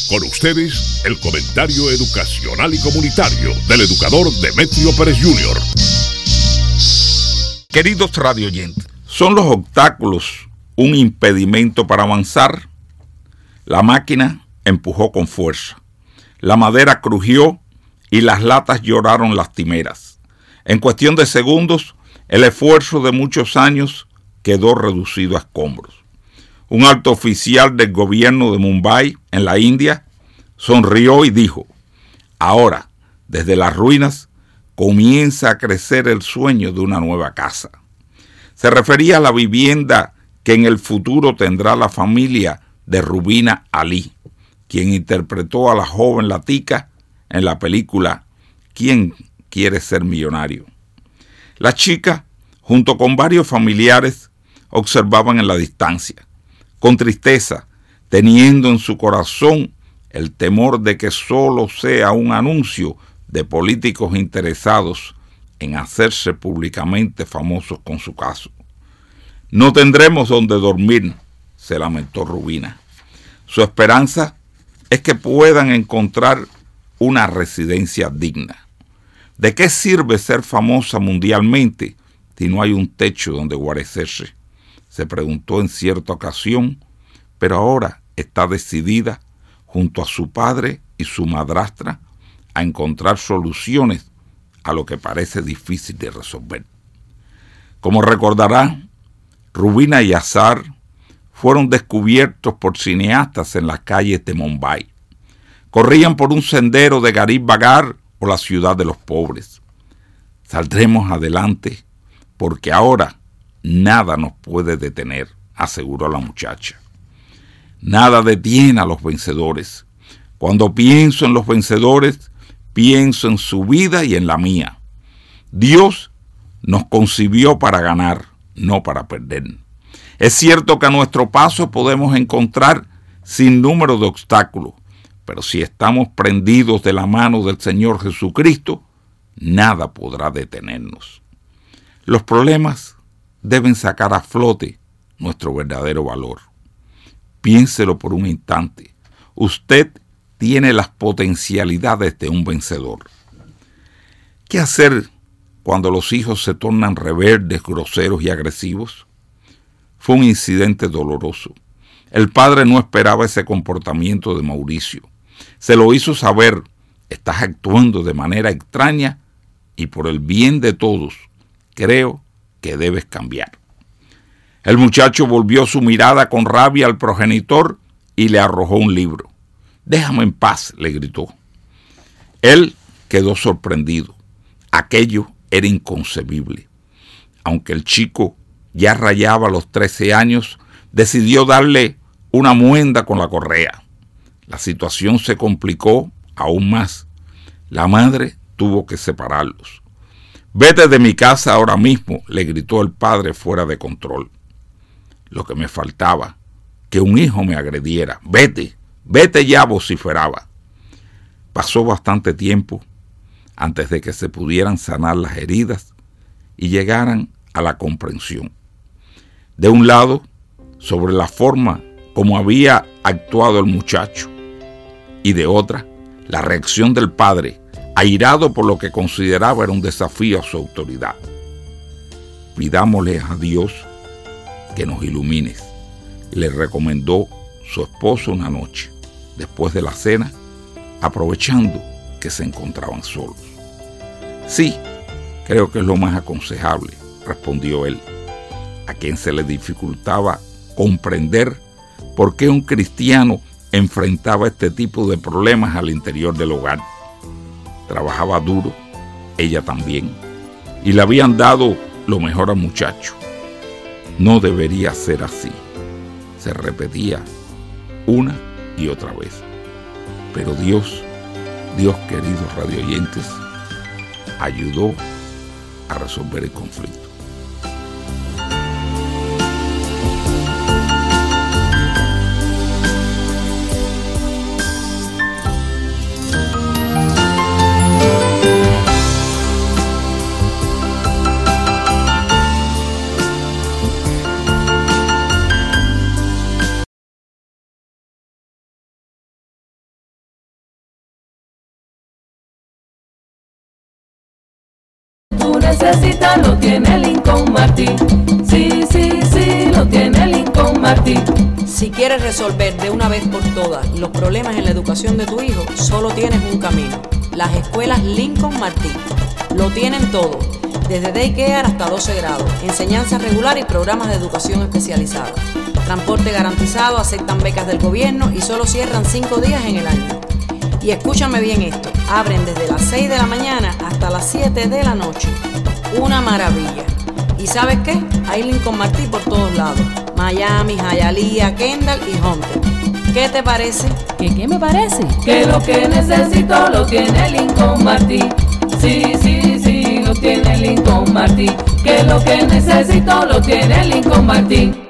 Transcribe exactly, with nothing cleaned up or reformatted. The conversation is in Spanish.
Con ustedes, el comentario educacional y comunitario del educador Demetrio Pérez junior Queridos radioyentes, ¿son los obstáculos un impedimento para avanzar? La máquina empujó con fuerza. La madera crujió y las latas lloraron lastimeras. En cuestión de segundos, el esfuerzo de muchos años quedó reducido a escombros. Un alto oficial del gobierno de Mumbai, en la India, sonrió y dijo: ahora, desde las ruinas, comienza a crecer el sueño de una nueva casa. Se refería a la vivienda que en el futuro tendrá la familia de Rubina Ali, quien interpretó a la joven Latika en la película ¿Quién quiere ser millonario? La chica, junto con varios familiares, observaban en la distancia, con tristeza, teniendo en su corazón el temor de que solo sea un anuncio de políticos interesados en hacerse públicamente famosos con su caso. No tendremos donde dormir, se lamentó Rubina. Su esperanza es que puedan encontrar una residencia digna. ¿De qué sirve ser famosa mundialmente si no hay un techo donde guarecerse? Se preguntó en cierta ocasión, pero ahora está decidida, junto a su padre y su madrastra, a encontrar soluciones a lo que parece difícil de resolver. Como recordarán, Rubina y Azar fueron descubiertos por cineastas en las calles de Mumbai. Corrían por un sendero de Garib Bagar o la ciudad de los pobres. Saldremos adelante porque ahora nada nos puede detener, aseguró la muchacha. Nada detiene a los vencedores. Cuando pienso en los vencedores, pienso en su vida y en la mía. Dios nos concibió para ganar, no para perder. Es cierto que a nuestro paso podemos encontrar sin número de obstáculos, pero si estamos prendidos de la mano del Señor Jesucristo, nada podrá detenernos. Los problemas deben sacar a flote nuestro verdadero valor. Piénselo por un instante. Usted tiene las potencialidades de un vencedor. ¿Qué hacer cuando los hijos se tornan rebeldes, groseros y agresivos? Fue un incidente doloroso. El padre no esperaba ese comportamiento de Mauricio. Se lo hizo saber: estás actuando de manera extraña y por el bien de todos, creo que debes cambiar. El muchacho volvió su mirada con rabia al progenitor y le arrojó un libro. Déjame en paz, le gritó. Él quedó sorprendido. Aquello era inconcebible. Aunque el chico ya rayaba los trece años, decidió darle una muenda con la correa. La situación se complicó aún más. La madre tuvo que separarlos. Vete de mi casa ahora mismo, le gritó el padre fuera de control. Lo que me faltaba, que un hijo me agrediera. Vete, vete ya, vociferaba. Pasó bastante tiempo antes de que se pudieran sanar las heridas y llegaran a la comprensión. De un lado, sobre la forma como había actuado el muchacho, y de otra, la reacción del padre, airado por lo que consideraba era un desafío a su autoridad. Pidámosle a Dios que nos ilumine, le recomendó su esposo una noche, después de la cena, aprovechando que se encontraban solos. Sí, creo que es lo más aconsejable, respondió él, a quien se le dificultaba comprender por qué un cristiano enfrentaba este tipo de problemas al interior del hogar. Trabajaba duro, ella también, y le habían dado lo mejor al muchacho. No debería ser así, se repetía una y otra vez. Pero Dios, Dios queridos radioyentes, ayudó a resolver el conflicto. necesita lo tiene Lincoln Martín. Sí, sí, sí, lo tiene Lincoln Martín. Si quieres resolver de una vez por todas los problemas en la educación de tu hijo, solo tienes un camino: las escuelas Lincoln Martín. Lo tienen todo, desde daycare hasta doce grados, enseñanza regular y programas de educación especializada. Transporte garantizado, aceptan becas del gobierno y solo cierran cinco días en el año. Y escúchame bien esto, abren desde las seis de la mañana hasta las siete de la noche. Una maravilla. ¿Y sabes qué? Hay Lincoln Martín por todos lados: Miami, Hialeah, Kendall y Hunter. ¿Qué te parece? ¿Qué, qué me parece? Que lo que necesito lo tiene Lincoln Martín. Sí, sí, sí, lo tiene Lincoln Martín. Que lo que necesito lo tiene Lincoln Martín.